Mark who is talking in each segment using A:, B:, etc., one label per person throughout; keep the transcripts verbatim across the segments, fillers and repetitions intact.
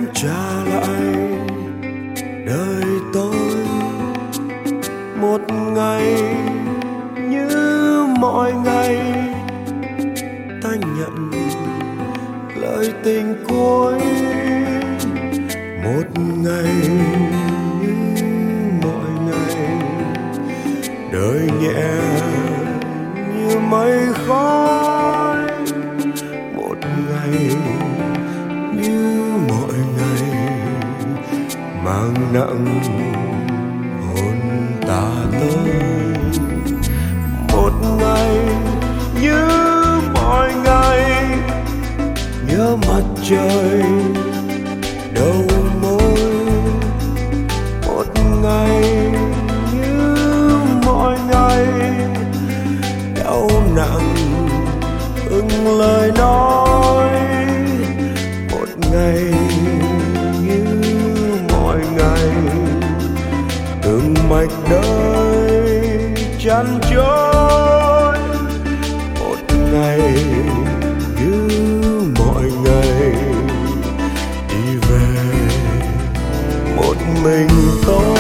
A: em trả lại đời tôi một ngày như mọi ngày. Ta nhận lời tình cuối một ngày như mọi ngày. Đời nhẹ như mây khói một ngày như mọi ngày, mang nặng hồn ta tới. Một ngày như mọi ngày, nhớ mặt trời đầu môi. Một ngày như mọi ngày, đau nặng ưng lời nói. Một ngày như mọi ngày, từng mạch đời chăn trôi. Một ngày như mọi ngày, đi về một mình tôi.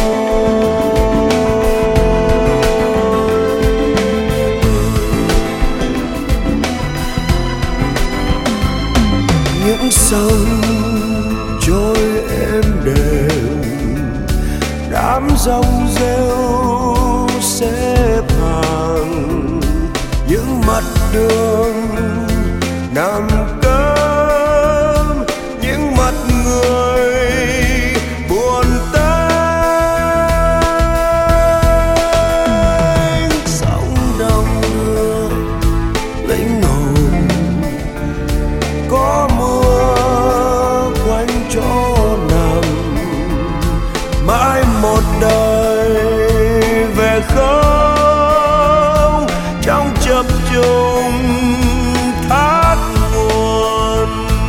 A: Những sông trôi êm đềm, đám rong rêu xếp hàng. Những mặt đường nằm cơm, những mặt người buồn tênh. Sóng đông đưa linh hồn, có mưa quanh chỗ nằm. Mãi một đời về không, trong chập trùng thác nguồn.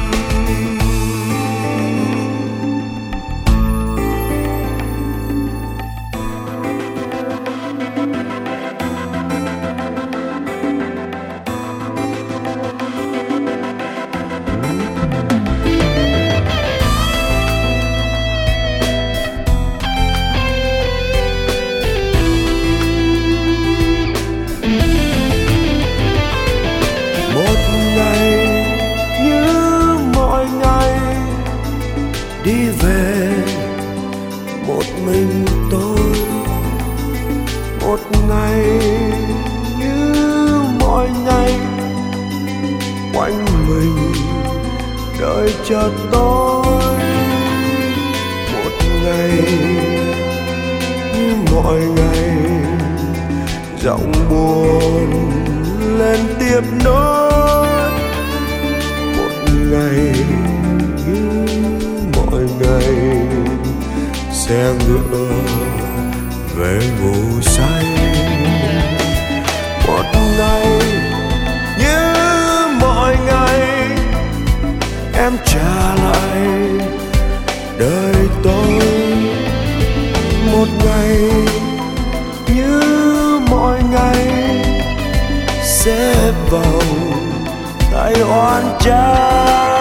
A: Đi về một mình tôi, một ngày như mọi ngày. Quanh mình đời chợt tối, một ngày như mọi ngày. Giọng buồn lên tiếp nối, một ngày như mọi ngày. Xe ngựa về ngủ say, một ngày như mọi ngày. Em trả lại đời tôi một ngày như mọi ngày. Xếp vào tay oan trái.